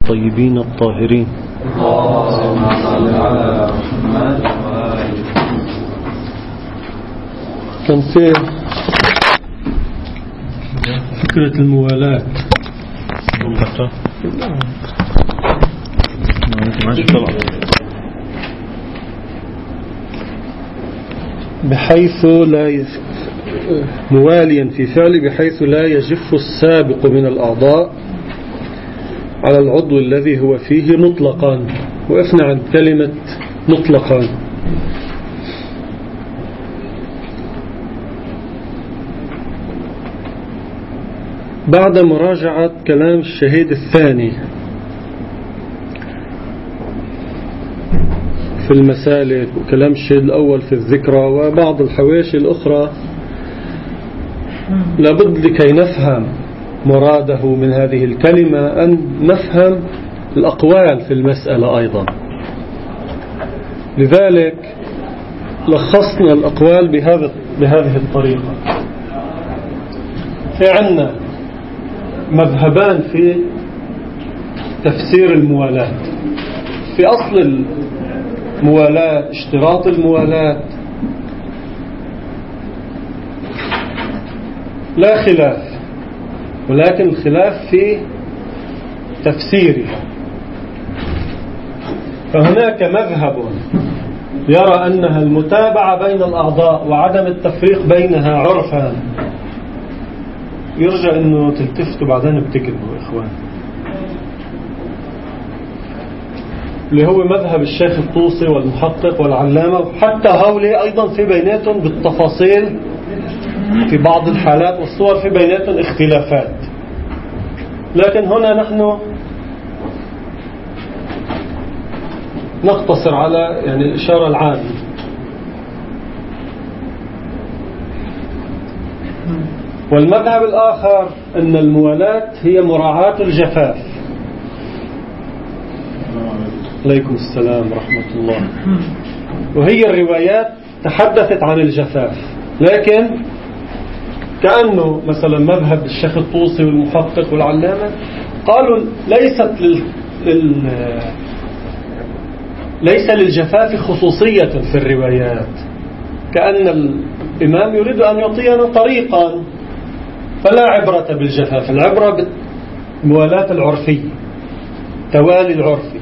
الطيبين الطاهرين. كان في فكرة الموالاة بحيث لا مواليا في فعل بحيث لا يجف السابق من الأعضاء على العضو الذي هو فيه مطلقا. وقفنا عن كلمة مطلقا. بعد مراجعة كلام الشهيد الثاني في المسالك وكلام الشهيد الأول في الذكرى وبعض الحواشي الأخرى، لابد لكي نفهم مراده من هذه الكلمة أن نفهم الأقوال في المسألة أيضا. لذلك لخصنا الأقوال بهذه الطريقة. في عنا مذهبان في تفسير الموالاة. في أصل الموالاة اشتراط الموالاة لا خلاف، ولكن الخلاف في تفسيره. فهناك مذهب يرى أنها المتابعة بين الأعضاء وعدم التفريق بينها عرفا. يرجى أنه تلتفتوا بعدين بتكتبوا إخوان. اللي هو مذهب الشيخ الطوسي والمحقق والعلامة، حتى هؤلاء أيضا في بيناتهم بالتفاصيل في بعض الحالات والصور في بيناتهم اختلافات. لكن هنا نحن نقتصر على يعني الإشارة العامة. والمذهب الآخر أن الموالاة هي مراعاة الجفاف. عليكم السلام ورحمة الله. وهي الروايات تحدثت عن الجفاف، لكن كأنه مثلا مذهب الشيخ الطوسي والمحقق والعلامة قالوا ليس للجفاف خصوصية في الروايات، كأن الإمام يريد أن يعطينا طريقا، فلا عبرة بالجفاف، العبرة بالموالاة العرفية، توالي العرفي.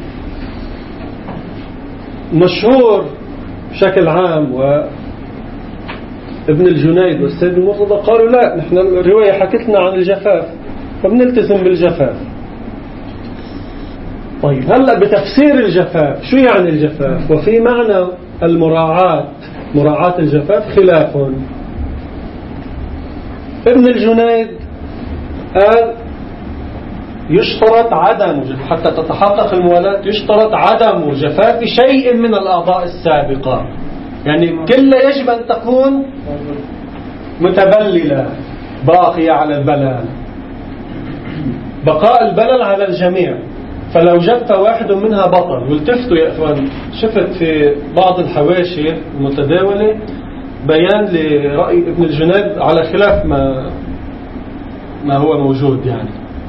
مشهور بشكل عام ابن الجنيد والسيد المرتضى قالوا لا، نحن الرواية حكتنا عن الجفاف فبنلتزم بالجفاف. طيب هلأ بتفسير الجفاف شو يعني الجفاف وفي معنى مراعاة الجفاف خلاف. ابن الجنيد قال يشترط عدم، حتى تتحقق الموالاة يشترط عدم جفاف شيء من الأعضاء السابقة، يعني كلها يجب أن تكون متبللة باقية على البلل، بقاء البلل على الجميع. فلو جف واحد منها بطل. والتفتوا يا إخوان، شفت في بعض الحواشي المتداولة بيان لرأي ابن الجنيد على خلاف ما هو موجود، يعني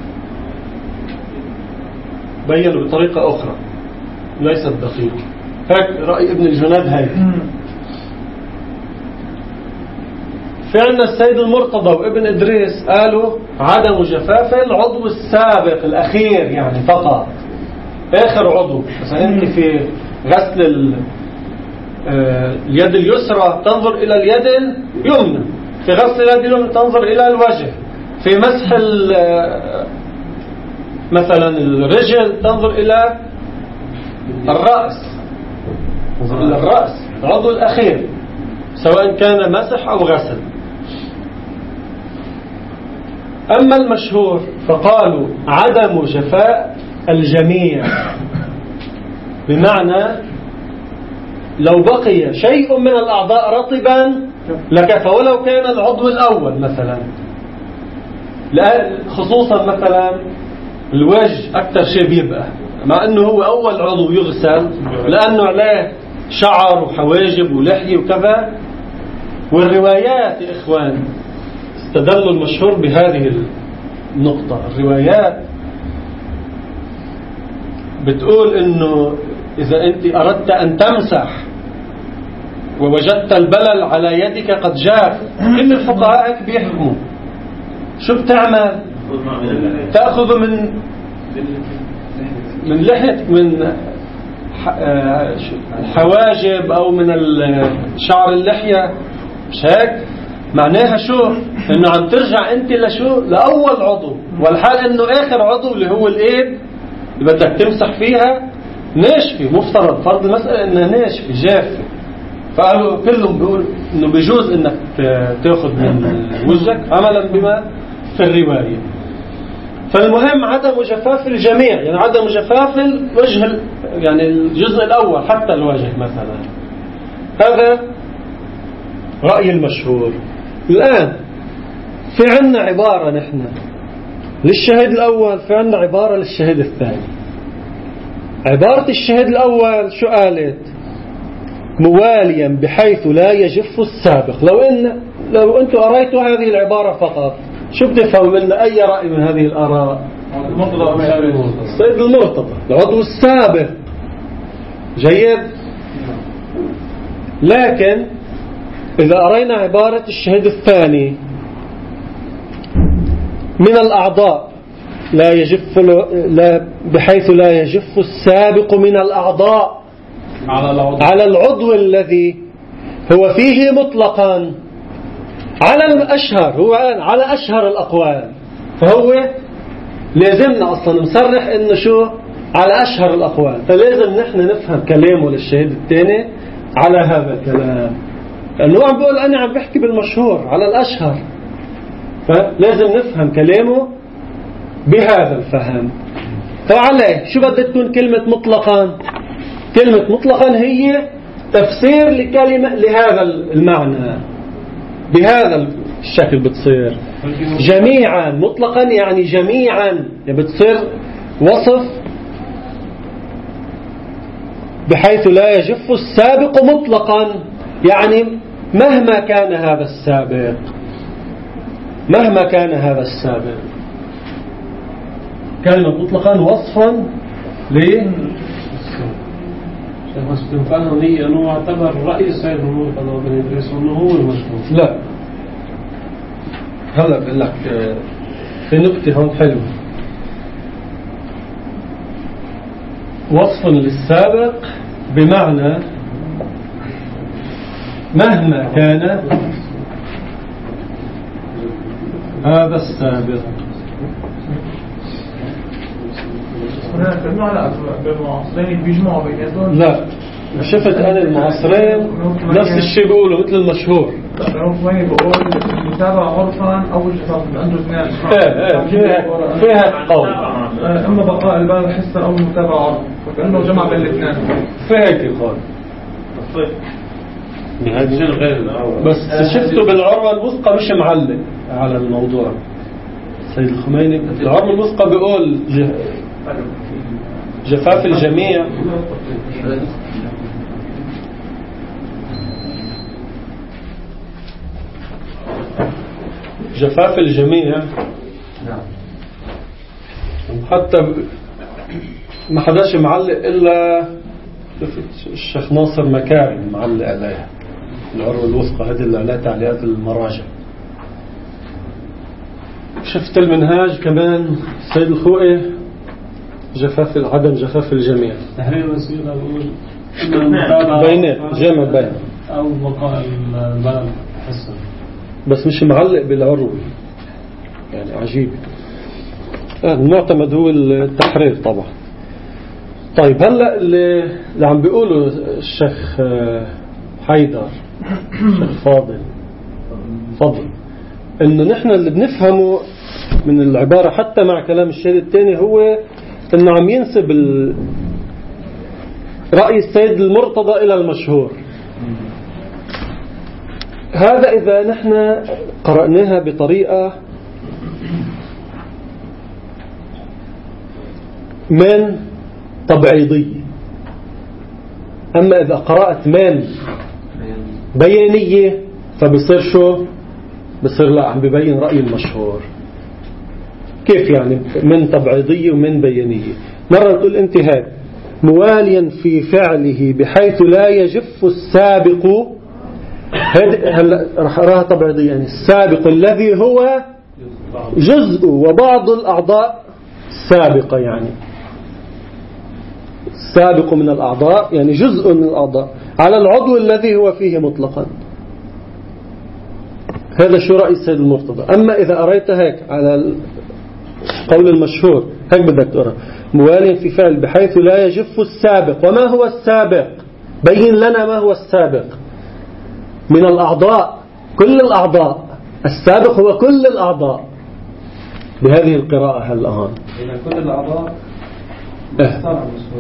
بيّنوا بطريقة أخرى ليست دقيقة. هيك رأي ابن الجنيد هيك. في عندنا السيد المرتضى وابن إدريس قالوا عدم جفاف العضو السابق الأخير، يعني فقط آخر عضو. مثلا أنت في غسل اليد اليسرى تنظر إلى اليد اليمنى، في غسل اليد اليمنى تنظر إلى الوجه، في مسح مثلا الرجل تنظر إلى الرأس، العضو الأخير سواء كان مسح أو غسل. أما المشهور فقالوا عدم جفاء الجميع، بمعنى لو بقي شيء من الأعضاء رطبا لكفى ولو كان العضو الأول مثلا، خصوصا مثلا الوجه أكثر شيء بيبقى، مع أنه هو أول عضو يغسل لأنه عليه شعر وحواجب ولحية وكذا. والروايات يا إخوان استدلوا المشهور بهذه النقطة. الروايات بتقول إنه إذا أنت أردت أن تمسح ووجدت البلل على يدك قد جاف، كل الفقهاء هيك بيحكموا. شو بتعمل؟ تأخذ من لحية، من الحواجب أو من شعر اللحية، مش هيك؟ معناها شو؟ إنه عم ترجع أنت لشو؟ لأول عضو، والحال إنه آخر عضو اللي هو الإيد اللي بدك تمسح فيها ناشفة، مفترض فرض المسألة إنها ناشفة جافة. فقالوا كلهم بيقول إنه بيجوز إنك تأخذ من وجهك عملا بما في الرواية. فالمهم عدم جفاف الجميع، يعني عدم جفاف الوجه، يعني الجزء الأول حتى الوجه مثلا. هذا رأي المشهور. الآن في عنا عبارة نحن للشهيد الأول، في عنا عبارة للشهيد الثاني. عبارة الشهيد الأول شو قالت؟ مواليا بحيث لا يجف السابق. لو أنتم قرأتوا هذه العبارة فقط شو بتفهم لنا؟ أي رأي من هذه الآراء؟ السيد المرتضى العضو السابق. جيد. لكن إذا قرأنا عبارة الشهيد الثاني من الأعضاء لا يجف، لا بحيث لا يجف السابق من الأعضاء على العضو الذي هو فيه مطلقا، على الأشهر، هو على أشهر الأقوال. فهو لازمنا أصلا مصرح إنه شو؟ على أشهر الأقوال. فلازم نحن نفهم كلامه للشهيد الثاني على هذا الكلام، لأنه عم بيقول أنا عم بحكي بالمشهور على الأشهر، فلازم نفهم كلامه بهذا الفهم. فعليه شو بدها تكون كلمة مطلقا؟ كلمة مطلقا هي تفسير لكلمة لهذا المعنى بهذا الشكل. بتصير جميعا مطلقا يعني جميعا، يعني بتصير وصف بحيث لا يجف السابق مطلقا، يعني مهما كان هذا السابق، مهما كان هذا السابق. كلمة مطلقا وصفا ليه؟ استنفانه أنه اعتبر رأي السيد المرتضى وابن إدريس أنه هو المشهور. لا، هلا بقول لك في نكتة هون حلوة. وصف للسابق بمعنى مهما كان هذا السابق. لا، شفت أنا المعاصرين نفس الشيء بيقولوا مثل المشهور. بقول المتابعة عرفا أو الجفاف عنده اثنين. فيها قول. أما بقاء البال حسا أو المتابعة عرفا، فكأنه جمع بين الاثنين. فيها هيك قول. بس شفته بالعروة الوثقى مش معلق على الموضوع. سيد الخميني العروة الوثقى بيقول جفاف الجميع جفاف الجميع. حتى ما حداش معلق إلا الشيخ ناصر مكارم معلق عليها العروة الوثقى. هذه اللي عليها تعليقات المراجع. شفت المنهاج كمان سيد الخوئي جفاف عدم جفاف الجميع. تحرير الوسيلة أقول بينات جامع بين أو بقاء البلد حسن، بس مش معلق بالعروة، يعني عجيب. المعتمد هو التحرير طبعا. طيب هلأ اللي عم بيقوله الشيخ حيدر، الشيخ فضل إنه نحن اللي بنفهمه من العبارة حتى مع كلام الشهيد الثاني هو إنه عم ينسب رأي السيد المرتضى إلى المشهور. هذا إذا نحن قرأناها بطريقة من تبعيضية. أما إذا قرأت من بيانية فبصير شو؟ بصير لا، عم ببين رأي المشهور. كيف يعني من تبعيضية ومن بيانية؟ مرة تقول أنت هاد مواليا في فعله بحيث لا يجف السابق. هلا راح أراها تبعيضية، يعني السابق الذي هو جزء وبعض الأعضاء السابقة، يعني السابق من الأعضاء يعني جزء من الأعضاء على العضو الذي هو فيه مطلقا. هذا شو رأي السيد المرتضى. أما إذا أريت هيك على القول المشهور هيك بدك تقرأ مواليا في فعل بحيث لا يجف السابق. وما هو السابق؟ بين لنا ما هو السابق. من الأعضاء، كل الأعضاء. السابق هو كل الأعضاء بهذه القراءة. هل الآن إذا كل الأعضاء صار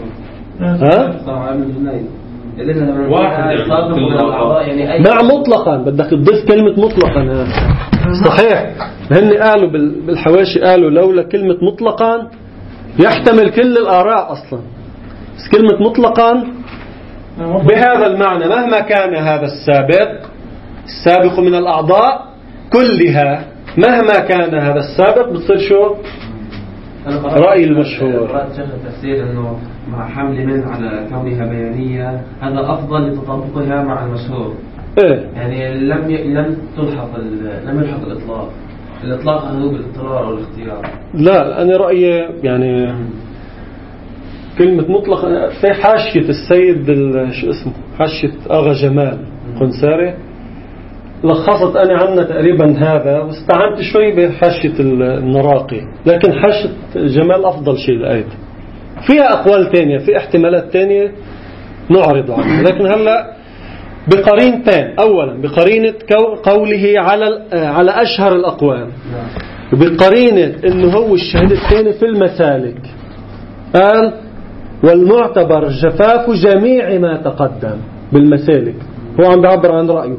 واحد مع مطلقا، بدك تضيف كلمة مطلقا. صحيح، هن قالوا بالحواشي قالوا لولا كلمة مطلقا يحتمل كل الآراء أصلا، بس كلمة مطلقا بهذا المعنى مهما كان هذا السابق من الأعضاء كلها، مهما كان هذا السابق بتصير شو رأي المشهور. التفسير أنه مع حمل من على كونها بيانية هذا أفضل لتطابقها مع المشهور. إيه؟ يعني لم يلحق الإطلاق هذا بالاضطرار أو الاختيار. لا، أنا رأيي يعني كلمة مطلق في حاشية السيد شو اسمه حاشية أغا جمال قنساري لخصت أنا عنا تقريبا هذا، واستعنت شوي بحاشية النراقي، لكن حاشية جمال أفضل شيء الآية. فيها أقوال تانية، في احتمالات تانية نعرض عنها، لكن هلأ بقرينتين. أولا بقرينة قوله على أشهر الأقوال، بقرينة إنه هو الشهيد الثاني في المسالك قال والمعتبر جفاف جميع ما تقدم بالمسالك، هو عم بيعبر عن رأيه.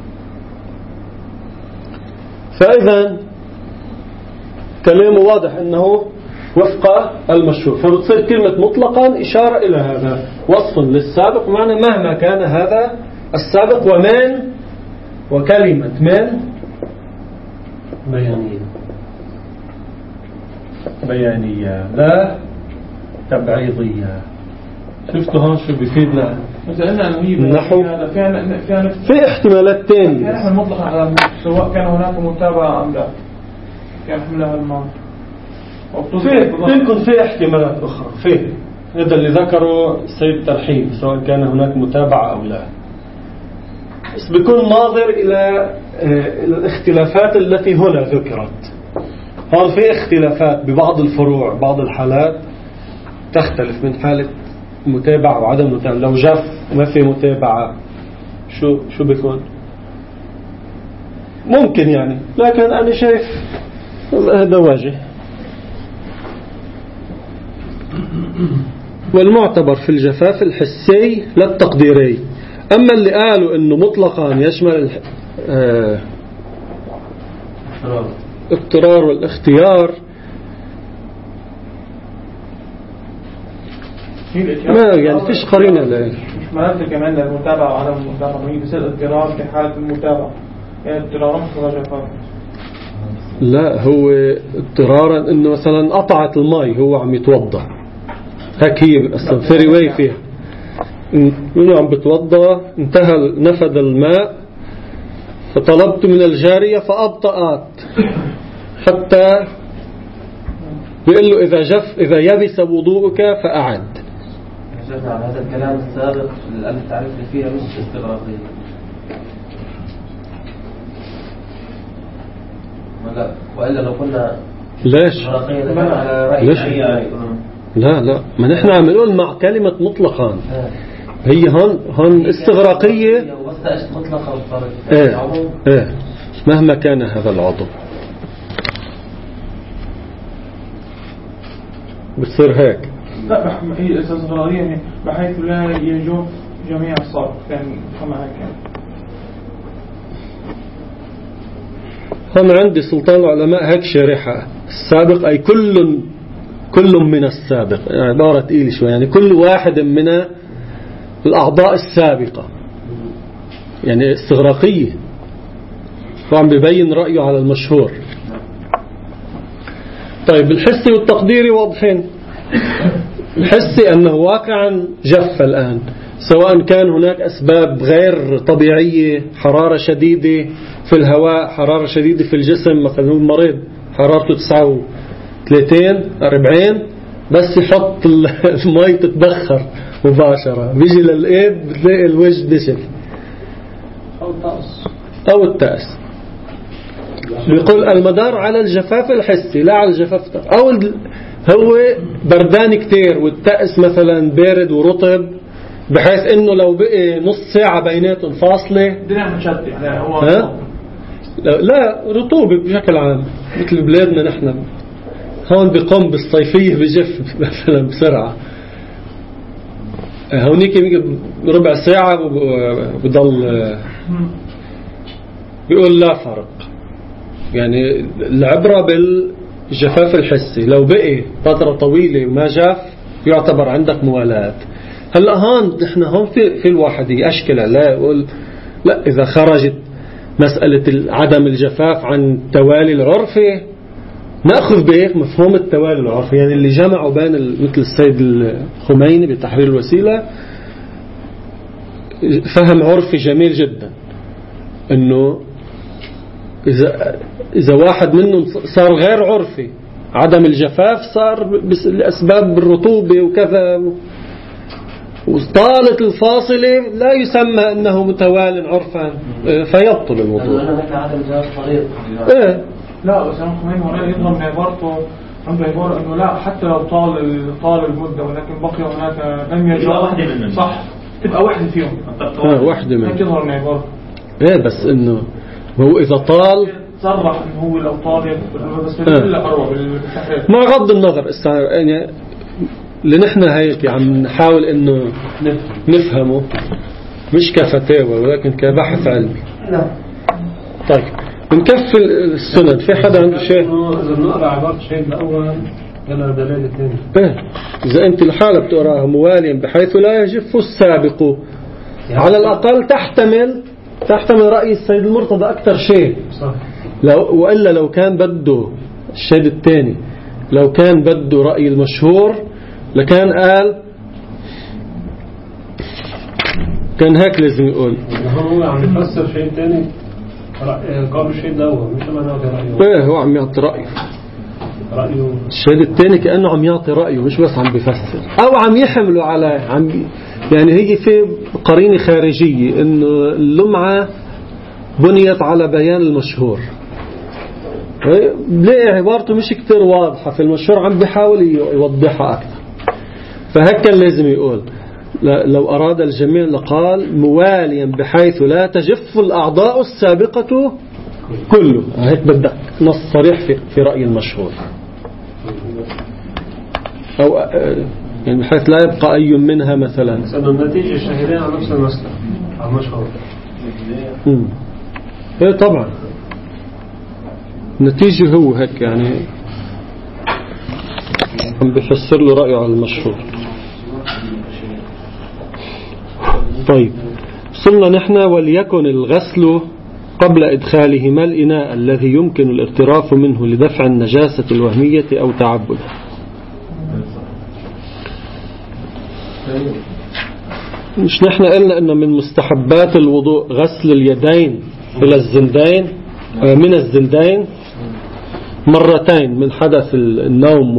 فإذا كلامه واضح أنه وفق المشهور، فبتصير كلمة مطلقا إشارة إلى هذا وصف للسابق، معنى مهما كان هذا السابق ومن وكلمة من بيانية لا تبعيضية. شفتوا هون شو بيفيدنا النحو؟ في احتمالات تانية كان مطلق على سواء كان هناك متابعة أم لا، كان حملها الماء يمكن في احتمالات أخرى. فيه هذا اللي ذكره السيد ترحيب سواء كان هناك متابعة أو لا، بس بيكون ناظر إلى الاختلافات التي هنا ذكرت. هون في اختلافات ببعض الفروع، بعض الحالات تختلف من حالة متابعة وعدم متابعة. لو جف ما في متابعة شو بيكون ممكن يعني، لكن أنا شايف هذا واجه. والمعتبر في الجفاف الحسي لا التقديري. أما اللي قالوا إنه مطلقا يشمل الاضطرار والاختيار ما يعني فيش قرينة له. مش معناته كمان المتابعة وعدم المتابعة، هي بصير اضطرار في حالة المتابعة، يعني اضطرار مش رجفات. لا، هو اضطرارا انه مثلا قطعت الماء هو عم يتوضا، هيك هي اصلا في رواية فيها انه عم بتوضا انتهى نفد الماء فطلبت من الجارية فأبطأت حتى بيقول له إذا يبس وضوءك فأعد. شفنا على هذا الكلام السابق الألف تعريف اللي فيها مش استغراقية وإلا لو قلنا ليش؟ لا ما نحن عم نقول مع كلمة مطلقا هي هون استغراقية مهما كان هذا العضو بتصير هيك. لا هي استغراقية بحيث لا يجوب جميع الصرف، كان كما هيك. هون عندي سلطان العلماء هيك شارحة السابق أي كل من السابق، عبارة تقيلة شوي، يعني كل واحد من الأعضاء السابقة، يعني استغراقية. وعم بيبين رأيه على المشهور. طيب الحسي والتقديري واضحين، الحسي أنه واقعا جف الآن، سواء كان هناك أسباب غير طبيعية، حرارة شديدة في الهواء، حرارة شديدة في الجسم، مثلا هو مريض حرارته 39 40 بس يحط المي تتبخر مباشرة، بيجي للإيد بتلاقي الوجه نشف أو التأس. بيقول المدار على الجفاف الحسي لا على الجفاف، أو هو بردان كتير والتأس مثلا بارد ورطب، بحيث انه لو بقي نص ساعة بيناتهم فاصلة الدنيا متشتت يعني هو لا رطوبة بشكل عام مثل بلادنا نحن هون بيقوم بالصيفية بجف مثلا بسرعة، هونيك ربع ساعة بضل بيقول لا فرق. يعني العبرة بالجفاف الحسي، لو بقي فترة طويلة وما جاف يعتبر عندك موالات. هلا هون نحن هون في الواحد يشكل لا يقول لا، إذا خرجت مسألة عدم الجفاف عن التوالي العرفي نأخذ بهيك مفهوم التوالي العرفي، يعني اللي جمعوا بين مثل السيد الخميني بتحرير الوسيلة فهم عرفي جميل جدا، إنه إذا واحد منهم صار غير عرفي عدم الجفاف صار لأسباب الرطوبة وكذا وطالت الفاصلة لا يسمى أنه متوال عرفا فيبطل الوضوء. لا بس أنا خمين ولا يظهر من عبارته عنده عبارة أنه لا حتى لو طال المدة ولكن بقي هناك لم يجرى صح تبقى واحدة فيهم واحدة منهم يظهر من عبارته بس إنه هو إذا طال صرح إنه هو لو طال بس بالله أروع بالتحرير مع غض النظر يعني اللي نحن هيك عم نحاول إنه نفهمه مش كفتاوى ولكن كبحث علمي. طيب نكفل السنن. في حدا عنده شيء؟ إذا نقرأ عبارة الشيء الأول يلا دليل الثاني. إذا أنت الحالة بتقراها مواليا بحيث لا يجف السابق على الأقل تحتمل رأي السيد المرتضى أكثر شيء. صح. وإلا لو كان بده الشيء الثاني لو كان بده رأي المشهور لكان قال كان هيك لازم يقول هو عم يفسر شيء ثاني قبل الشيء الأول مش ما نعطي رأيه. هو عم يعطي رأيه الشيء الثاني كأنه عم يعطي رأيه مش بس عم بيفسر أو عم يحمله على يعني هي في قرينة خارجية إنه اللمعة بنيت على بيان المشهور. ليه عبارته مش كتير واضحة في المشهور عم بيحاول يوضحها أكثر. فهيك كان لازم يقول لو أراد الجميع لقال مواليا بحيث لا تجف الأعضاء السابقة كله. هيك بدك نص صريح في رأي المشهور أو يعني بحيث لا يبقى أي منها مثلا النتيجة الشهيرين على نفس المسألة على المشهور. إيه طبعا النتيجة هو هيك يعني عم بفسر له رأيه على المشهور. طيب صلنا نحن وليكن الغسل قبل إدخالهما الإناء الذي يمكن الاغتراف منه لدفع النجاسة الوهمية أو تعبده. مش نحن قلنا أن من مستحبات الوضوء غسل اليدين إلى الزندين من الزندين مرتين من حدث النوم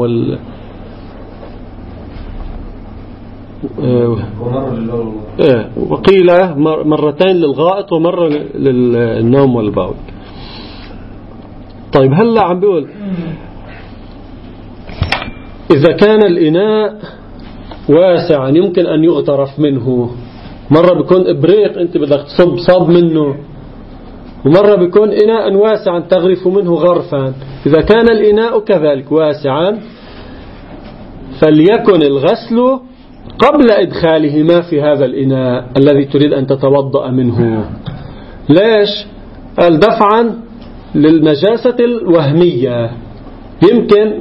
وقيل مرتين للغائط ومرة للنوم والبول. طيب هلا عم بيقول إذا كان الإناء واسعا يمكن أن يغترف منه، مرة بيكون إبريق أنت بدك تصب صاب منه، ومرة بيكون إناء واسعا تغرف منه غرفا. إذا كان الإناء كذلك واسعا فليكن الغسل قبل إدخالهما في هذا الإناء الذي تريد أن تتوضأ منه. ليش؟ قال دفعا للنجاسة الوهمية، يمكن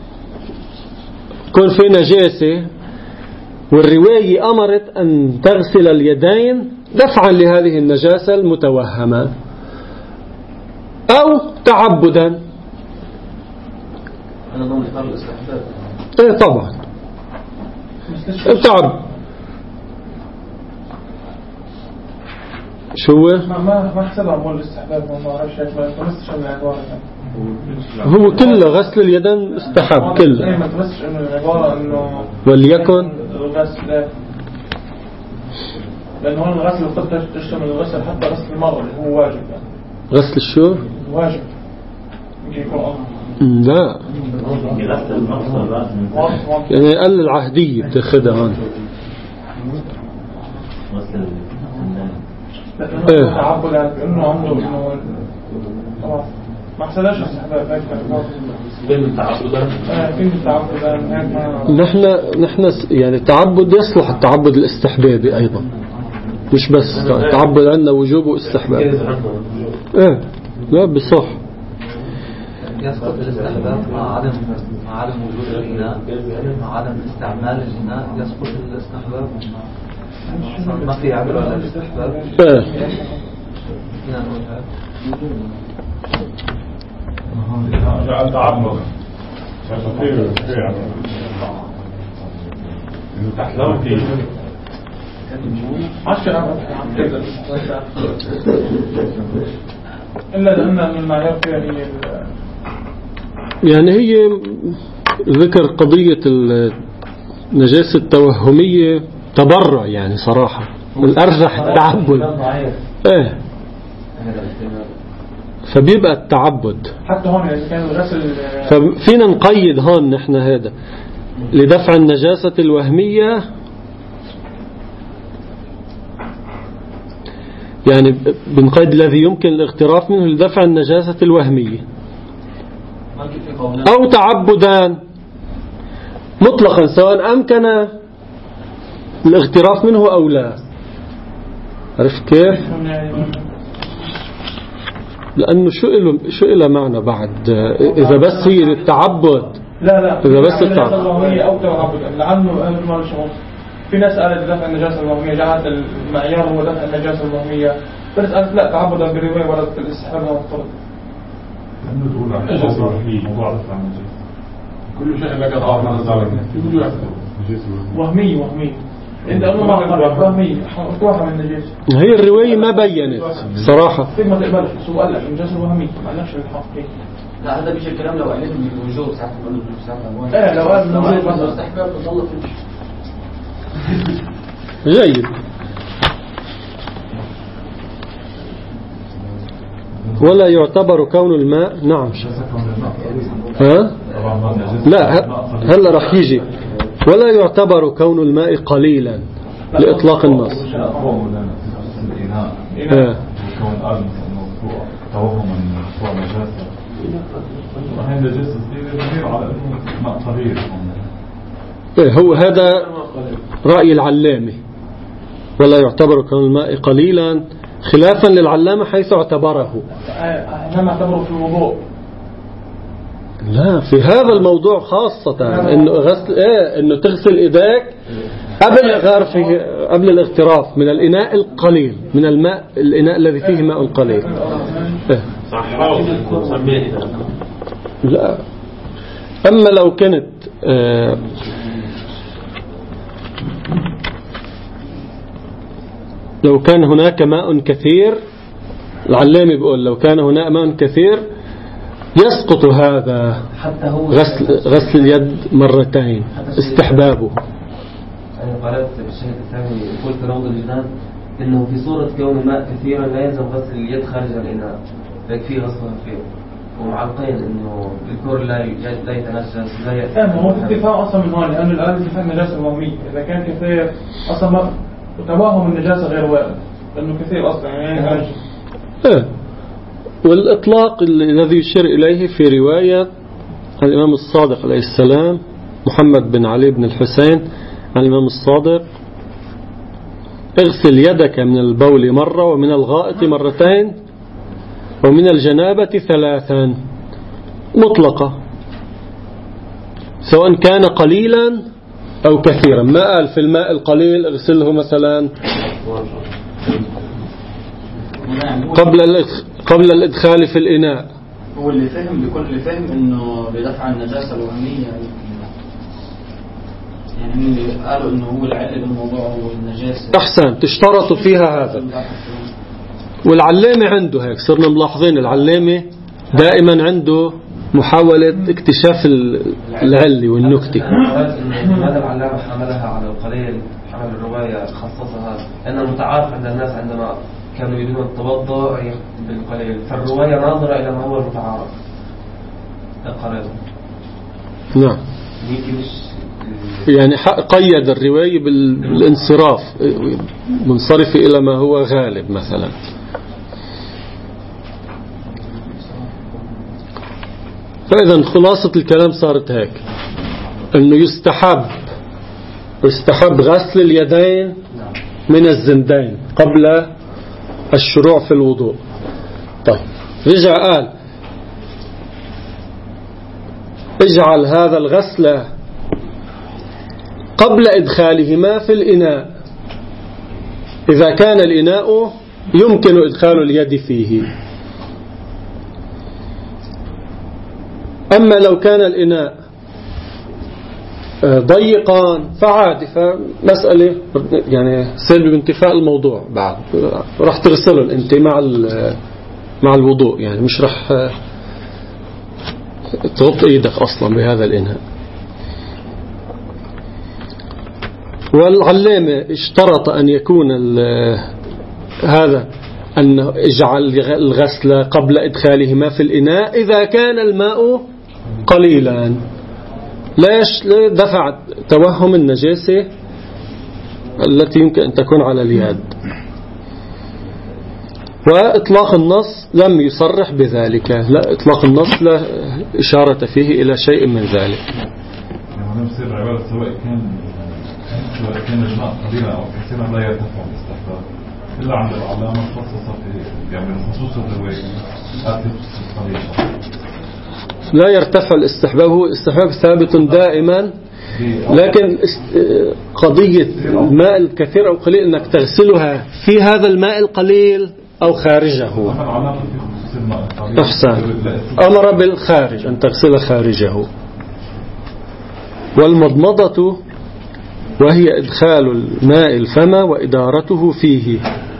يكون في نجاسة والرواية أمرت أن تغسل اليدين دفعا لهذه النجاسة المتوهمة أو تعبدا. أنا ضمن إطار الاستحباب. إيه طبعا تعب شو ما حسبها مول الاستحباب ما بعرفش ما تمسش العبارة هو كله غسل اليدين استحب كله ما تمسش انه العبارة انه وليكن الغسل لأن هون الغسل قد تشتمل الغسل حتى غسل المرة اللي هو واجب يعني. غسل الشو واجب يمكن يكون لا يعني قال العهدية بتاخدها هون ايه تعبد انه عمره انه طبعا ما حسناش الصحابه هيك بين التعبدات فين التعبد نحن يعني التعبد يصلح التعبد الاستحبابي ايضا مش بس التعبد عندنا وجوب واستحباب ايه لا بصح يسقط الاستحباب مع عدم وجود الإناء مع عدم استعمال الإناء يسقط الاستحباب ما في عبر ولا الاستحباب تعبد تحلوتي إلا لأن المعيار فيها هي يعني هي ذكر قضية النجاسة التوهمية تبرع يعني صراحة الأرجح التعبد ايه فبيبقى التعبد حتى هون إذا كان الغسل ففينا نقيد هون نحن هذا لدفع النجاسة الوهمية يعني بنقيد الذي يمكن الاغتراف منه لدفع النجاسة الوهمية أو تعبدان مطلقا سواء أمكن الاغتراف منه أو لا عرفت كيف؟ لأنه شو إله معنى بعد إذا بس هي التعبد لا إذا بس التعبد أو تعبد لأنه في ناس قالت دفع النجاسة الوهمية جعلت المعيار هو دفع النجاسة الوهمية بس قالت لا تعبدا بالرواية ولا بالاستحباب والفرض لأنه تقول عن النجاسة الوهمية موضوع دفع النجاسة كل شيء لك ضعف وهمية انت أنه ما قال وهمية واحد من النجاسة هي الرواية ما بينت صراحة كيف ما تقبلش سوء قال لك النجاسة الوهمية ما قالكش الحقيقي لا هذا مش الكلام لو قالت من الوجوب ساعة ما نقول ساعة ايه لو قال من الوجوب بس استحباب بتضل في جيد ولا يعتبر كون الماء نعم ها؟ لا هلا رح يجي ولا يعتبر كون الماء قليلا لإطلاق النص توهم من نجاسة وهي نجاسة كثير على أنه ماء طهير هو هذا رأي العلامة ولا يعتبر كون الماء قليلا خلافا للعلامة حيث اعتبره لما اعتبره في الوضوء لا في هذا الموضوع خاصة انه غسل انه تغسل ايديك قبل الاغتراف من الإناء القليل من الماء الإناء الذي فيه ماء قليل صح لا أما لو كانت لو كان هناك ماء كثير العلامي بيقول لو كان هناك ماء كثير يسقط هذا غسل اليد مرتين استحبابه. أنا قرأت بالشيخ الثاني يقول في روض الجنان إنه في صورة كون ماء كثيرا لا يلزم غسل اليد خارج الإناء يكفي غسلها فيه ومعلقين إنه الكور لا يتنجس لا يأتي. هو اتفاق أصلا من هون لأنه الآن اتفاق النجاسة الوهمية إذا كان كثير أصلا ما توهم النجاسة غير وارد لأنه كثير أصلا يعني والإطلاق الذي يشير إليه في رواية الإمام الصادق عليه السلام محمد بن علي بن الحسين عن الإمام الصادق اغسل يدك من البول مرة ومن الغائط مرتين ومن الجنابة 3 مطلقة سواء كان قليلا أو كثيرا ما قال في الماء القليل اغسله مثلا قبل الإدخال في الإناء. هو اللي فهم بكل اللي فهم إنه بدفع النجاسة الوهمية يعني قالوا انه هو العلة بالموضوع هو النجاسة. احسن، تشترطوا فيها هذا. والعلامة عنده هيك، صرنا ملاحظين العلامة دائما عنده محاولة اكتشاف العلة والنكتة. لماذا العلامة حملها على القليل، حمل الرواية خصصها لأن المتعارف عند الناس عندما كانوا يريدون التوضؤ بالقليل، فالرواية ناظرة إلى ما هو المتعارف القليل. نعم، يعني قيد الرواية بالانصراف، منصرف إلى ما هو غالب مثلا. فإذا خلاصة الكلام صارت هيك، أنه يستحب غسل اليدين من الزندين قبل الشروع في الوضوء. طيب رجع قال اجعل هذا الغسل قبل إدخالهما في الإناء إذا كان الإناء يمكن إدخال اليد فيه. أما لو كان الإناء ضيقا فعادي، فمسألة يعني سلب بانتفاء الموضوع، بعد راح تغسله أنت مع الوضوء، يعني مش راح تغط إيدك أصلا بهذا الإناء. والعلامة اشترط أن يكون هذا أن اجعل الغسل قبل إدخالهما في الإناء إذا كان الماء قليلا، لا دفع توهم النجاسة التي يمكن أن تكون على اليد. وإطلاق النص لم يصرح بذلك، لا، إطلاق النص لا إشارة فيه إلى شيء من ذلك. يعني نفسر العبارة سواء كان الماء قليلا أو كثيرا لا يرتفع الاستحباب إلا عند العلامة خصصت يعني خصوص الرواية لا يرتفع الاستحباب، هو الاستحباب ثابت دائما، لكن قضية الماء الكثير أو قليل أنك تغسلها في هذا الماء القليل أو خارجه. أحسن، أمر بالخارج أن تغسل خارجه. والمضمضة وهي إدخال الماء الفم وإدارته فيه.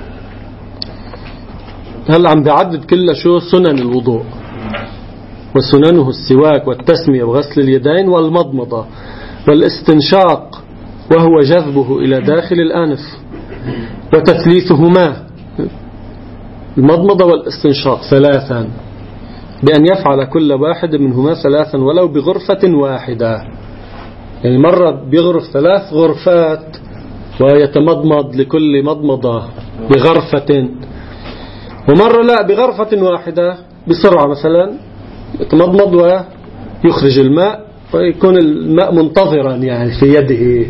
هل عم بعدد كل شو سنن الوضوء، وسننه السواك والتسمية وغسل اليدين والمضمضة والاستنشاق وهو جذبه إلى داخل الأنف وتثليثهما، المضمضة والاستنشاق ثلاثا، بأن يفعل كل واحد منهما ثلاثا ولو بغرفة واحدة. يعني مرة بيغرف 3 غرفات ويتمضمض لكل مضمضة بغرفة، ومرة لا، بغرفة واحدة بسرعة مثلا يتمضمض ويخرج الماء ويكون الماء منتظرا يعني في يده.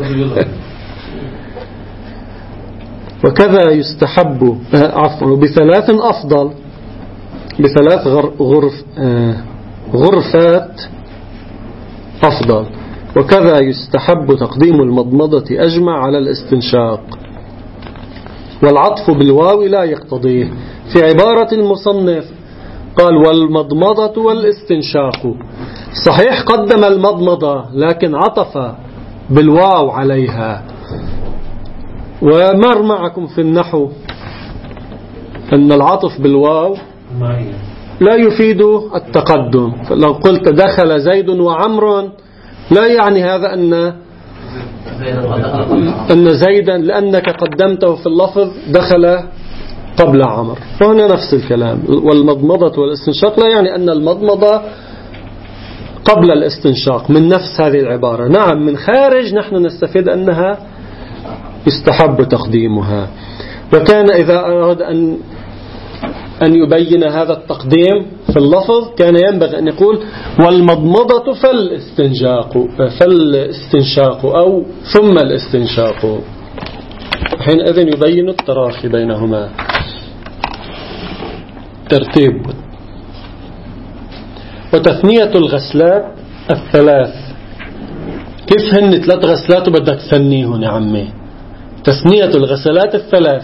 وكذا يستحب بثلاث أفضل، ب3 غرفات أفضل. وكذا يستحب تقديم المضمضة أجمع على الاستنشاق، والعطف بالواو لا يقتضيه. في عبارة المصنف قال والمضمضة والاستنشاق، صحيح قدم المضمضة لكن عطف بالواو عليها. ومر معكم في النحو أن العطف بالواو لا يفيد التقدم، فلو قلت دخل زيد وعمر لا يعني هذا أن زيدا لأنك قدمته في اللفظ دخل قبل عمر، فهنا نفس الكلام. والمضمضة والاستنشاق لا يعني أن المضمضة قبل الاستنشاق من نفس هذه العبارة. نعم، من خارج نحن نستفيد أنها يستحب تقديمها. وكان إذا أراد أن يبين هذا التقديم في اللفظ كان ينبغي أن يقول والمضمضة فالاستنشاق أو ثم الاستنشاق، حينئذ يبين التراخي بينهما ترتيب. وتثنية الغسلات 3، كيف هن 3 غسلات وبدك تثنيهن يا عمي؟ تثنية الغسلات 3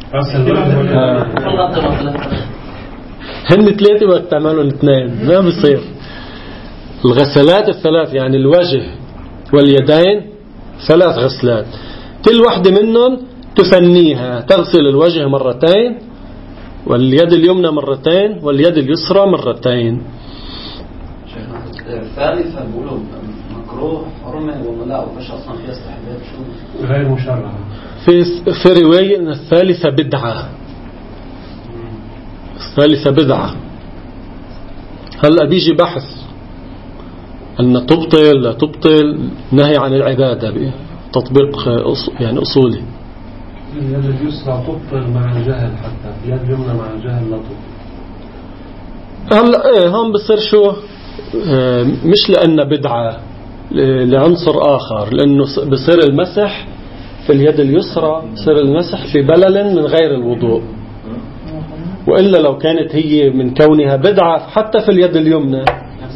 هن 3 بدك تعملهم 2، ما بصير. الغسلات 3 يعني الوجه واليدين 3 غسلات، كل واحدة منهم تثنيها، تغسل الوجه مرتين واليد اليمنى مرتين واليد اليسرى مرتين. الثالثة بيقولوا مكروه حرمة ولا لا ومش أصلا فيها استحباب شو غير مشرع. في رواية أن الثالثة بدعة. الثالثة بدعة. هلأ بيجي بحث أن تبطل لا تبطل، نهي عن العبادة تطبيق يعني أصولي. اليد اليسرى تبطل مع الجهل، حتى اليد اليمنى مع الجهل لا تبطل. هلا هون بصير شو مش لأن بدعة، لعنصر آخر، لأنه بصير المسح في اليد اليسرى بصير المسح في بلل من غير الوضوء، وإلا لو كانت هي من كونها بدعة حتى في اليد اليمنى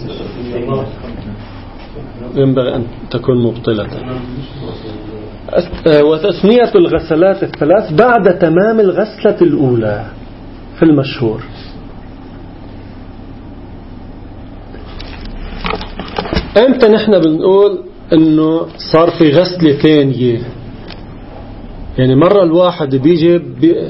ينبغي أن تكون مبطلة. وتثنية الغسلات الثلاث بعد تمام الغسلة الأولى في المشهور. امتى نحن بنقول انه صار في غسلة ثانية؟ يعني مرة الواحد بيجي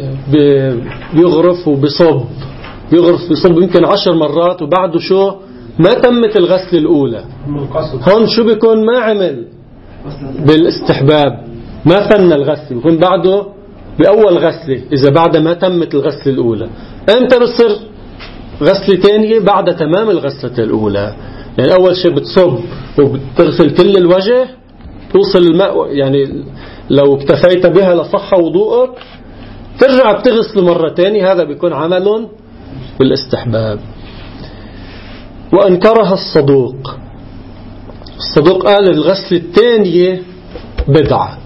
بيغرف وبيصب، بيغرف بيصب يمكن 10 مرات وبعده شو ما تمت الغسلة الأولى. هون شو بيكون ما عمل بالاستحباب، ما ثنى الغسل، بيكون بعده بأول غسلة إذا بعد ما تمت الغسلة الأولى. امتى بصير غسلة ثانية؟ بعد تمام الغسلة الأولى. يعني أول شيء بتصب وبتغسل كل الوجه توصل الماء، يعني لو اكتفيت بها لصح وضوءك، ترجع بتغسل مرة تانية، هذا بيكون عمل بالاستحباب. وأنكرها الصدوق. الصدوق قال الغسل الثانية بدعة،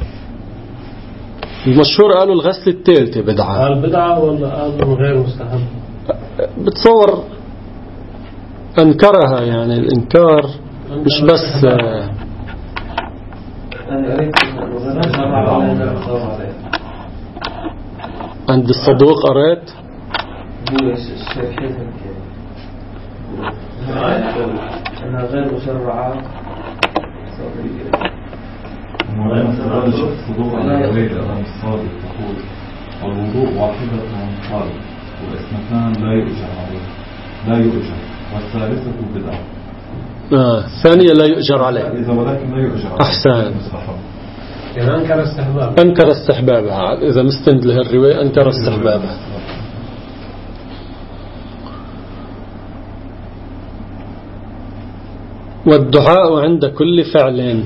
المشهور قالوا الغسل الثالثة بدعة. قال بدعة ولا قال غير مستحب؟ بتصور أنكرها، يعني الإنكار مش بس عند الصدوق قرأت أنها غير مشرعة. الصدوق على الرواية أمام الصادق تقول الوضوء واحدة خالص والاثنتان لا يؤجر عليه، لا يؤجر، والثالثة بدعة. الثانية لا يؤجر عليه. إذا ولكن لا يؤجر. أحسن. يعني أنكر استحبابها. أنكر استحبابها، إذا مستند له الرواية أنكر استحبابها. والدعاء عند كل فعل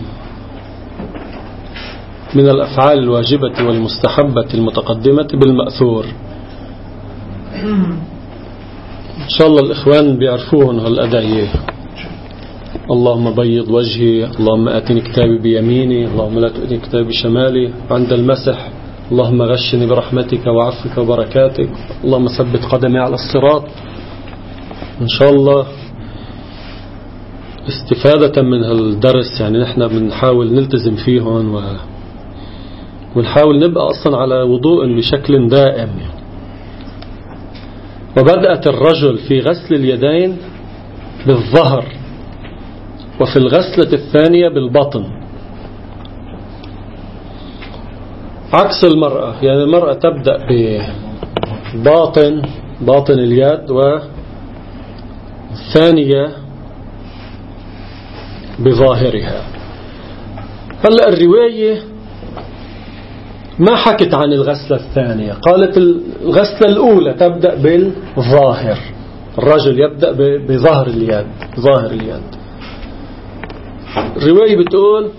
من الأفعال الواجبة والمستحبة المتقدمة بالمأثور. إن شاء الله الإخوان بيعرفوهن هالأدعية. اللهم بيض وجهي، اللهم آتني كتابي بيميني، اللهم لا تؤتني كتابي بشمالي. عند المسح اللهم غشني برحمتك وعفوك وبركاتك، اللهم ثبت قدمي على الصراط. إن شاء الله استفادة من هالدرس، يعني نحن بنحاول نلتزم فيهم ونحاول نبقى أصلا على وضوء بشكل دائم. وبدأت الرجل في غسل اليدين بالظهر، وفي الغسلة الثانية بالبطن، عكس المرأة. يعني المرأة تبدأ بباطن اليد، والثانية بظاهرها. هلأ الرواية ما حكت عن الغسلة الثانية، قالت الغسلة الأولى تبدأ بالظاهر، الرجل يبدأ بظهر اليد، ظاهر اليد. الرواية بتقول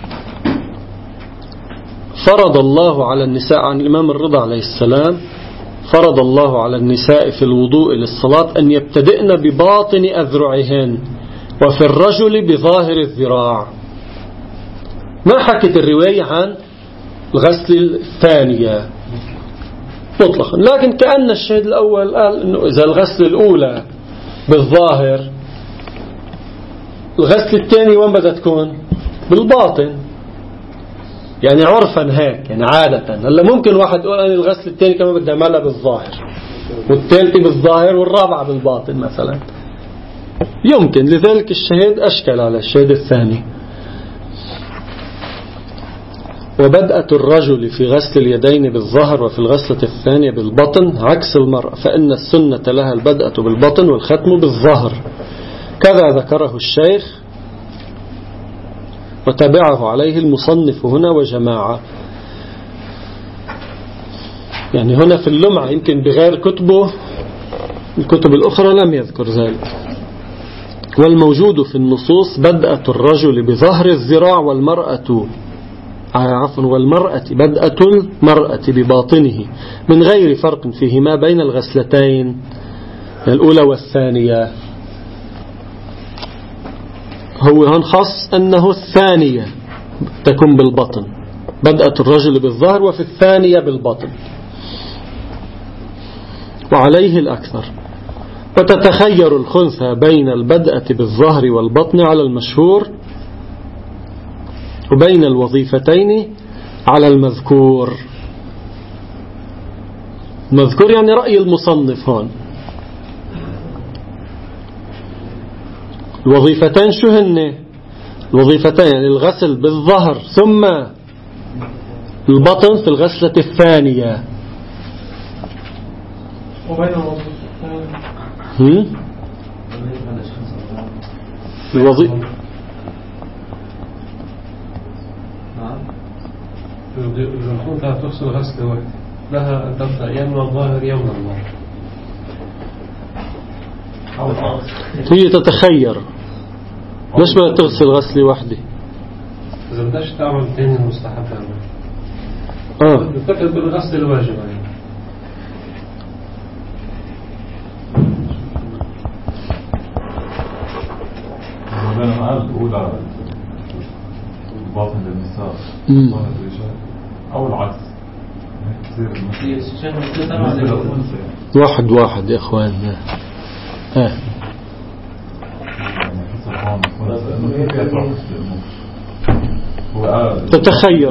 فرض الله على النساء، عن الإمام الرضا عليه السلام، فرض الله على النساء في الوضوء للصلاة أن يبتدئن بباطن أذرعهن، وفي الرجل بظاهر الذراع. ما حكت الرواية عن الغسل الثانية مطلقا، لكن كأن الشهيد الأول قال إنه إذا الغسل الأولى بالظاهر، الغسل الثاني وين بدها تكون؟ بالباطن. يعني عرفا هيك، يعني عادة. هلا ممكن واحد يقول أنا الغسل الثاني كمان بدي أعملها بالظاهر، والثالثة بالظاهر، والرابعة بالباطن مثلا، يمكن. لذلك الشهيد أشكل على الشهيد الثاني. وبدأة الرجل في غسل اليدين بالظهر وفي الغسلة الثانية بالبطن عكس المرأة، فإن السنة لها البدأة بالبطن والختم بالظهر، كذا ذكره الشيخ وتبعه عليه المصنف هنا وجماعة. يعني هنا في اللمعة يمكن بغير كتبه الكتب الأخرى لم يذكر ذلك. والموجود في النصوص بدأة الرجل بظهر الذراع والمرأة بدأة المرأة بباطنه من غير فرق فيهما بين الغسلتين الأولى والثانية. هو هون خاص أنه الثانية تكون بالبطن، بدأة الرجل بالظهر وفي الثانية بالبطن، وعليه الأكثر. وتتخير الخنثى بين البدأة بالظهر والبطن على المشهور، وبين الوظيفتين على المذكور. المذكور يعني رأي المصنف هون. الوظيفتين شو هن؟ الوظيفتين يعني الغسل بالظهر ثم البطن في الغسلة الثانية. وبين الوظيفتين الخنثى تغسل غسل واحد لها أن تبدأ يمنى الظاهر يمنى الظاهر. هي تتخير ليش ما تغسل غسل واحدة؟ إذا بدأش تعمل تاني المستحب تتكد بالغسل الواجب يعني. أنا الأولى الباطن للنساء أو العكس واحد يا إخواننا. تتخير.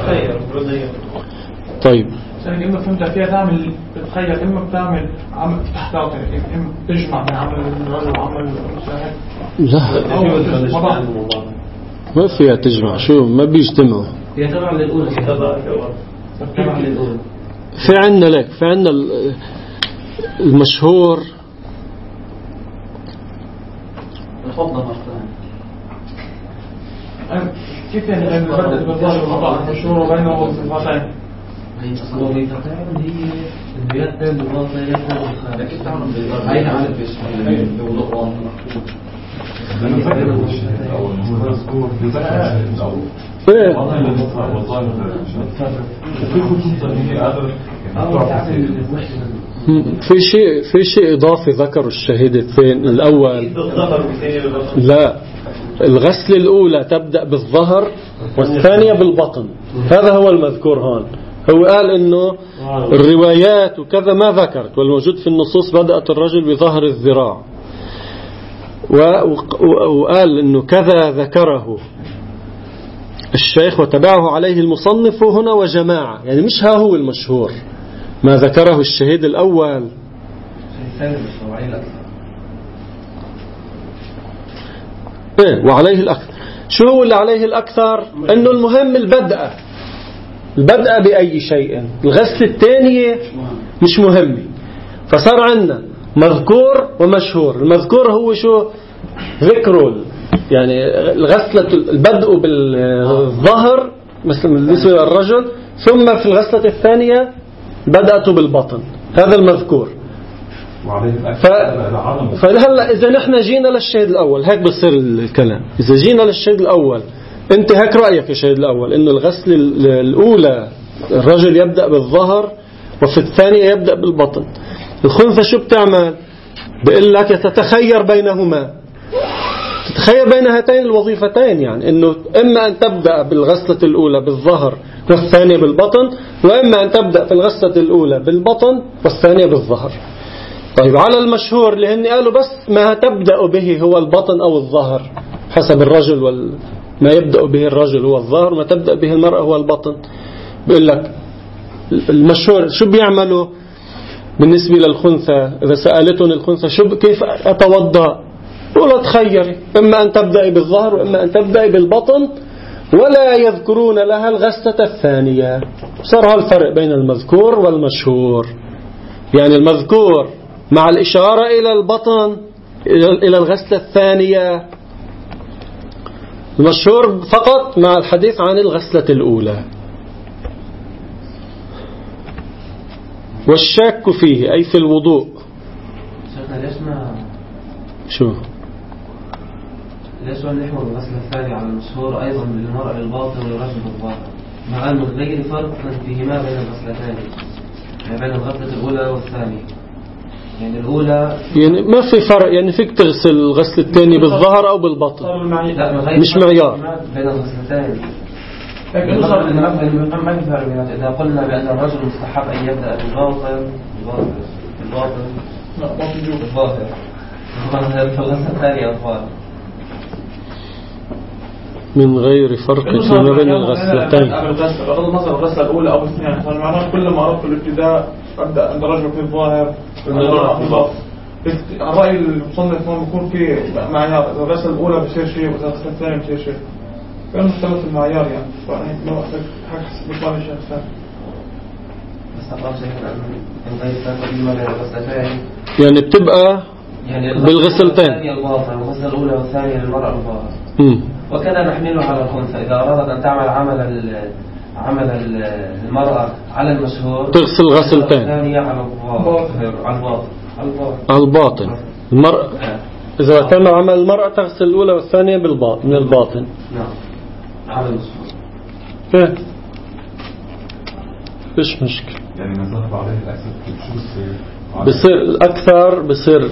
طيب إما فهمت فيها تعمل تتخيل، إما بتعمل عمل تحتاط، إما تجمع بين عمل الرجل وعمل الأنثى. لا ما فيها تجمع، شو ما بيجتمعوا. هي تبع للأولى. في عنا لك في عنا المشهور تفضل كيف يعني بين البدء بالظاهر والبطن المشهور وبينه وصفتين؟ الوظيفتين هي اليد والباطن لكن تعمل بالغير على في شيء إضافي ذكر الشهيد الثاني الأول. لا، الغسل الأولى تبدأ بالظهر والثانية بالبطن، هذا هو المذكور هون. هو قال إنه الروايات وكذا ما ذكرت، والموجود في النصوص بدأت الرجل بظهر الذراع، وقال إنه كذا ذكره الشيخ وتبعه عليه المصنف هنا وجماعة، يعني مش ها هو المشهور ما ذكره الشهيد الأول. وعليه الأكثر. شو هو اللي عليه الأكثر؟ إنه المهم البدء بأي شيء، الغسل الثانية مش مهم. فصار عندنا مذكور ومشهور. المذكور هو شو؟ ذكره، يعني الغسلة البدء بالظهر مثل بالنسبة للرجل، ثم في الغسلة الثانية بدأت بالبطن، هذا المذكور. فهلا إذا نحن جينا للشهيد الأول هيك بصير الكلام. إذا جينا للشهيد الأول، أنت هيك رأيك يا شهيد الأول إنه الغسل الأولى الرجل يبدأ بالظهر وفي الثانية يبدأ بالبطن. الخنثى شو بتعمل؟ بقول لك تتخير بينهما، تتخير بين هاتين الوظيفتين، يعني إنه إما أن تبدأ بالغسلة الأولى بالظهر والثانية بالبطن، وإما أن تبدأ في الغسلة الأولى بالبطن والثانية بالظهر. طيب على المشهور اللي هن قالوا بس ما تبدأ به هو البطن أو الظهر حسب الرجل، ما يبدأ به الرجل هو الظهر، ما تبدأ به المرأة هو البطن. بيقول لك المشهور شو بيعملوا بالنسبة للخنثى؟ إذا سألتهم الخنثى كيف أتوضأ؟ ولا تخيري، إما أن تبدأ بالظهر وإما أن تبدأ بالبطن ولا يذكرون لها الغسلة الثانية. صار الفرق بين المذكور والمشهور. يعني المذكور مع الإشارة إلى البطن إلى الغسلة الثانية، المشهور فقط مع الحديث عن الغسلة الأولى. والشاك فيه أي في الوضوء. شيخنا ليش ما نحمل الغسلة الثانية على المشهور أيضا للمرأة للباطن والرجل للظاهر، مع أنه غير فرق فيهما بين الغسلتين، يعني بين الغسلة الأولى والثانية. يعني الأولى يعني ما في فرق، يعني فيك تغسل الغسلة الثانية بالظهر أو بالبطن، مش معيار بين الغسلتين. لكن ما في فرق إذا قلنا بأن الرجل مستحب أن يبدأ بالباطن بالظاهر في الغسلة الثانية الظاهر من غير فرق فيما بين الغسلتين. بغض النظر الغسلة الأولى أو الثانية، فالمعنى كل ما أردت الابتداء أبدأ عند الرجل في الظاهر الرأي المصنف هون بيكون في معيار، إذا الغسلة الأولى بصير شيء وإذا الغسلة الثانية بصير شيء، كان مختلف المعيار يعني. فأنا لو أحتاج حكس بطلع الشيء الثاني بس أقرأ شيء من غير فرق فيما بين الغسلتين، يعني بتبقى يعني بالغسلتين الغسلة الأولى والثانية للمرأة الظاهر. وكذا نحمله على الخنثى إذا أرادت أن تعمل عمل المرأة على المشهور تغسل غسلتين الثانية على الباطن. المرأة إذا تم عمل المرأة تغسل الأولى والثانية من الباطن. نعم على المشهور. فيش مشكلة. يعني من ذهب عليه الأكثر شو بصير الأكثر بصير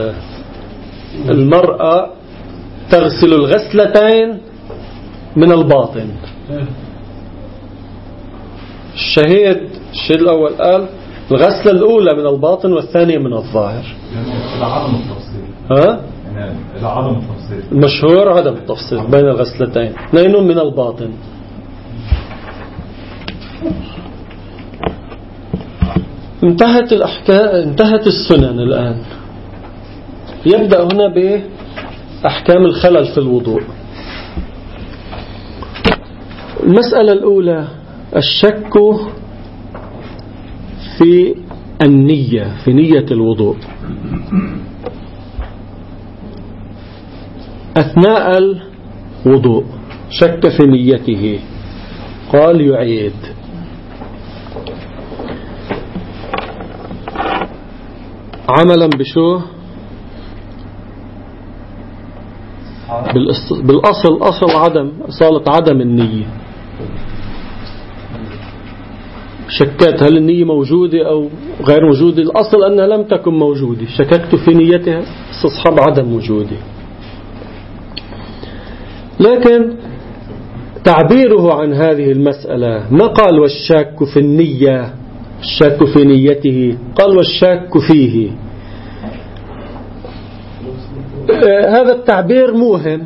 المرأة تغسل الغسلتين من الباطن. الشهيد الشيء الأول قال الغسلة الأولى من الباطن والثانية من الظاهر. يعني إلى عدم التفصيل. يعني إلى عدم التفصيل. المشهور عدم التفصيل بين الغسلتين، اثنين من الباطن. انتهت الأحكام، انتهت السنن. الآن يبدأ هنا بأحكام الخلل في الوضوء. المسألة الأولى الشك في النية، في نية الوضوء أثناء الوضوء، شك في نيته، قال يعيد. عملا بشو؟ بالأصل، أصل أصالة عدم النية. شكت هل النية موجودة أو غير موجودة، الأصل أنها لم تكن موجودة، شككت في نيتها، استصحاب عدم وجودها. لكن تعبيره عن هذه المسألة ما قال والشاك في النية، الشاك في نيته، قال والشاك فيه. هذا التعبير موهم،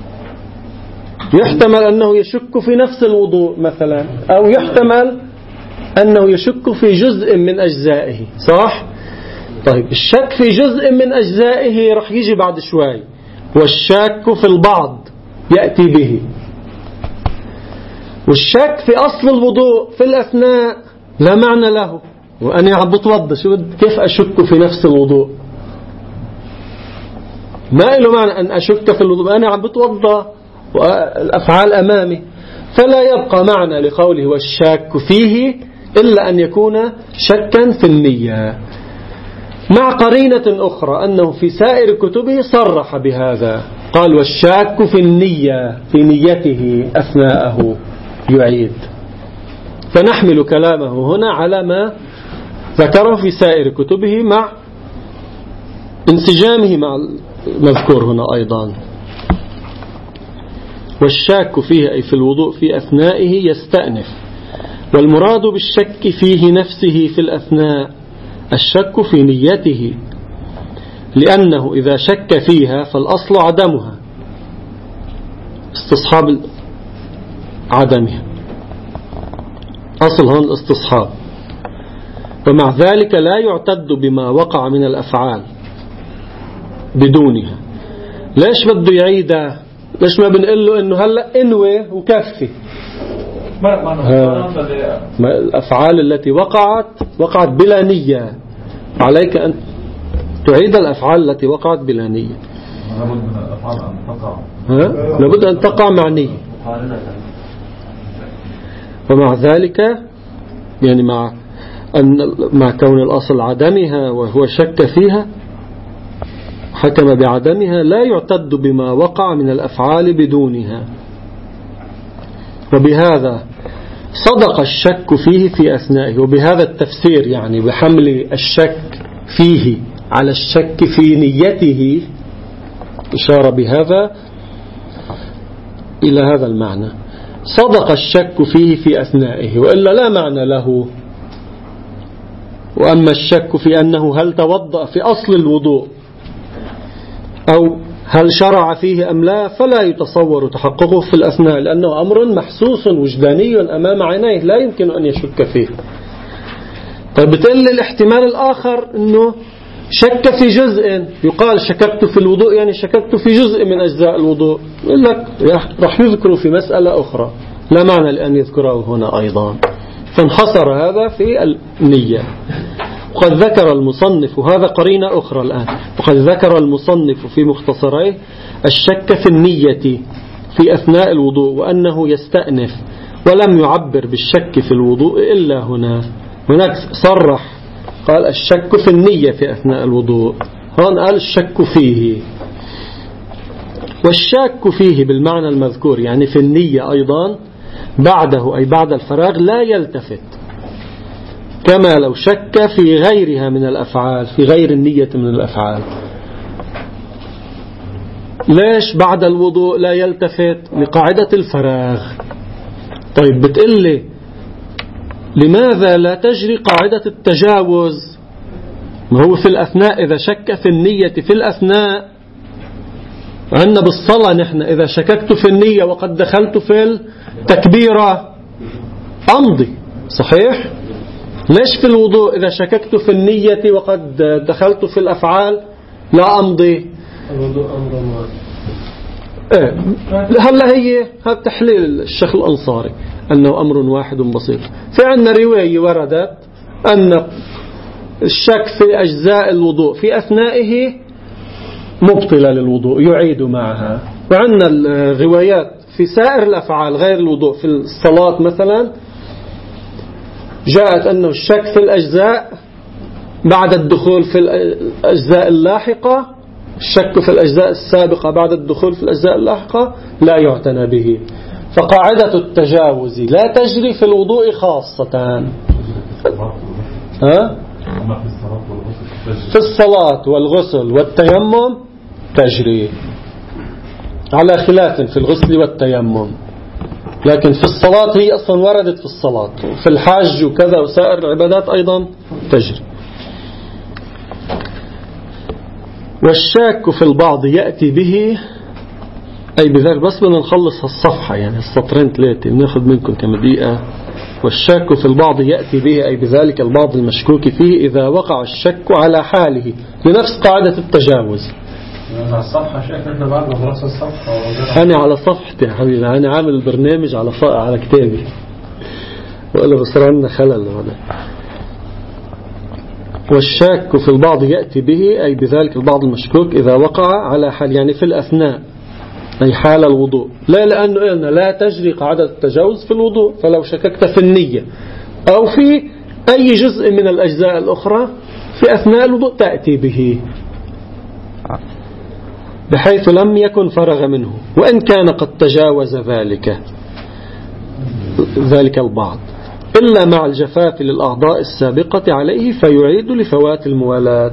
يحتمل أنه يشك في نفس الوضوء مثلا، أو يحتمل أنه يشك في جزء من أجزائه، صح؟ طيب الشك في جزء من أجزائه رح يجي بعد شوي، والشك في البعض يأتي به. والشك في أصل الوضوء في الأثناء لا معنى له. وأنا عم بتوضى كيف أشك في نفس الوضوء؟ ما له معنى أن أشك في الوضوء، أنا عم بتوضى والأفعال أمامي، فلا يبقى معنى لقوله والشاك فيه إلا أن يكون شكا في النية، مع قرينة أخرى أنه في سائر كتبه صرح بهذا، قال والشاك في النية، في نيته أثناءه يعيد. فنحمل كلامه هنا على ما ذكره في سائر كتبه مع انسجامه مع المذكور هنا أيضا. والشاك فيه أي في الوضوء في أثنائه يستأنف، والمراد بالشك فيه نفسه في الأثناء الشك في نيته، لأنه إذا شك فيها فالأصل عدمها، استصحاب عدمها، أصل هون الاستصحاب، ومع ذلك لا يعتد بما وقع من الأفعال بدونها. ليش بده يعيدها؟ ليش ما بنقول له إنه هلأ انوي وكفي؟ الأفعال التي وقعت بلا نية، عليك أن تعيد الأفعال التي وقعت بلا نية. لابد من الأفعال أن تقع، لابد أن تقع مع نية. ومع ذلك يعني مع كون الأصل عدمها وهو شك فيها حكم بعدمها، لا يعتد بما وقع من الأفعال بدونها. وبهذا صدق الشك فيه في أثنائه. وبهذا التفسير يعني بحمل الشك فيه على الشك في نيته إشارة بهذا إلى هذا المعنى، صدق الشك فيه في أثنائه، وإلا لا معنى له. وأما الشك في أنه هل توضأ في أصل الوضوء أو هل شرع فيه أم لا، فلا يتصور تحققه في الأثناء، لأنه أمر محسوس وجداني أمام عينيه لا يمكن أن يشك فيه. طيب بتقول الاحتمال الآخر أنه شك في جزء، يقال شككت في الوضوء يعني شككت في جزء من أجزاء الوضوء، يقول لك راح يذكر في مسألة أخرى لا معنى لأن يذكره هنا أيضا، فانحصر هذا في النية. وقد ذكر المصنف، وهذا قرينة أخرى الآن، وقد ذكر المصنف في مختصريه الشك في النية في أثناء الوضوء وأنه يستأنف، ولم يعبر بالشك في الوضوء إلا هنا. هناك صرح قال الشك في النية في أثناء الوضوء، هون قال الشك فيه. والشك فيه بالمعنى المذكور يعني في النية أيضا بعده أي بعد الفراغ لا يلتفت، كما لو شك في غيرها من الأفعال، في غير النية من الأفعال. ليش بعد الوضوء لا يلتفت؟ لقاعدة الفراغ. طيب بتقول لي لماذا لا تجري قاعدة التجاوز؟ ما هو في الأثناء إذا شك في النية في الأثناء، عندنا بالصلاة نحن إذا شككت في النية وقد دخلت في التكبيرة أمضي، صحيح؟ ليش في الوضوء إذا شككت في النية وقد دخلت في الأفعال لا أمضي؟ الوضوء أمر هلا هي هذا تحليل الشيخ الأنصاري أنه أمر واحد بسيط. في عندنا رواية وردت أن الشك في أجزاء الوضوء في أثنائه مبطلة للوضوء يعيد معها. وعندنا الروايات في سائر الأفعال غير الوضوء، في الصلاة مثلا جاءت أنه الشك في الأجزاء بعد الدخول في الأجزاء اللاحقة، الشك في الأجزاء السابقة بعد الدخول في الأجزاء اللاحقة لا يعتنى به. فقاعدة التجاوز لا تجري في الوضوء خاصة، في الصلاة والغسل والتيمم تجري، على خلاف في الغسل والتيمم، لكن في الصلاة هي أصلا وردت في الصلاة، في الحج وكذا وسائر العبادات أيضا تجري. والشاك في البعض يأتي به أي بذلك، بس بدنا نخلص الصفحة يعني السطرين ثلاثة ناخذ منكم كم دقيقة. والشاك في البعض يأتي به أي بذلك البعض المشكوك فيه إذا وقع الشك على حاله لنفس قاعدة التجاوز. على الصفحة شايف احنا بعد ما خلصنا الصفحة أنا على صفحتي يا حبيبي، أنا عامل البرنامج على كتابي وقال بصر عنا خلل هذا. والشاك في البعض يأتي به أي بذلك البعض المشكوك إذا وقع على حال يعني في الأثناء أي حال الوضوء، لا لأنه قلنا لا تجري قاعدة التجاوز في الوضوء، فلو شككت في النية أو في أي جزء من الأجزاء الأخرى في أثناء الوضوء تأتي به بحيث لم يكن فرغ منه، وإن كان قد تجاوز ذلك البعض، إلا مع الجفاف للأعضاء السابقة عليه فيعيد لفوات الموالاة.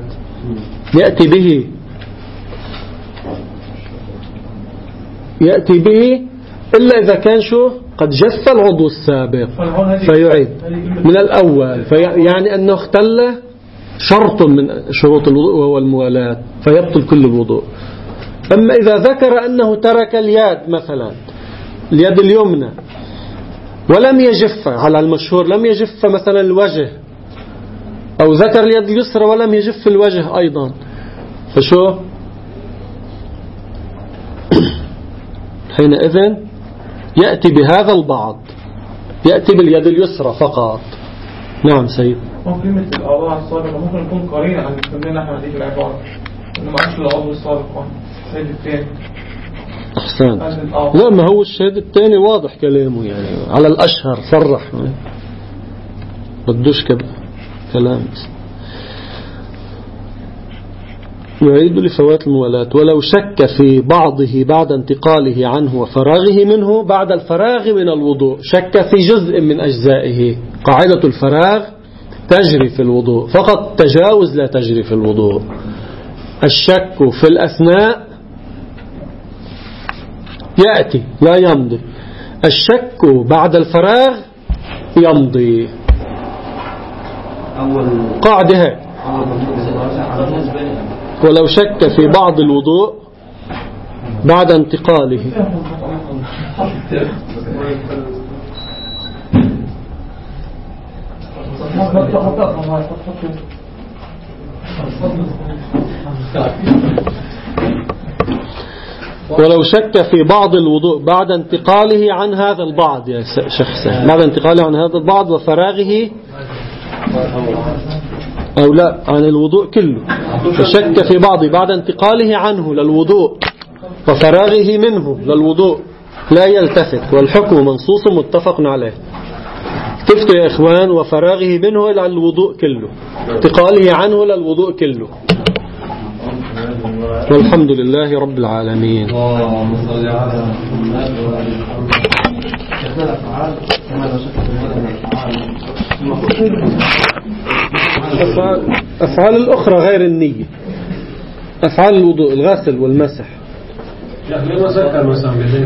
يأتي به إلا إذا كان قد جف العضو السابق فيعيد من الأول، يعني أنه اختل شرط من شروط الوضوء وهو الموالاة فيبطل كل الوضوء. أما إذا ذكر أنه ترك اليد مثلا اليد اليمنى ولم يجف، على المشهور لم يجف مثلا الوجه، أو ذكر اليد اليسرى ولم يجف الوجه أيضا، فشو حينئذ يأتي بهذا البعض، يأتي باليد اليسرى فقط. نعم سيد. كلمة الأعضاء السابقة ممكن يكون قرينة عن كلنا احنا هذه العبارة إنه ما عادش العضو السابق الشهيد الثاني. أحسن. لا ما هو الشهيد الثاني واضح كلامه يعني على الأشهر صرح، بدوش كلام. يعيد لفوات الموالاة. ولو شك في بعضه بعد انتقاله عنه وفراغه منه بعد الفراغ من الوضوء، شك في جزء من أجزائه. قاعدة الفراغ تجري في الوضوء فقط، تجاوز لا تجري في الوضوء. الشك في الأثناء يأتي لا يمضي، الشك بعد الفراغ يمضي. قاعدة ولو شك في بعض الوضوء بعد انتقاله ولو شك في بعض الوضوء بعد انتقاله عن هذا البعض يا شخص، بعد انتقاله عن هذا البعض وفراغه أو لا عن الوضوء كله، فشك في بعض بعد انتقاله عنه للوضوء وفراغه منه للوضوء لا يلتفت، والحكم منصوص متفق عليه. تفتوا يا إخوان وفراغه منه إلى الوضوء كله، انتقاله عنه للوضوء كله. والحمد لله رب العالمين. أفعال الأخرى غير النية، أفعال الوضوء الغسل والمسح. يعني ما ذكر مثلا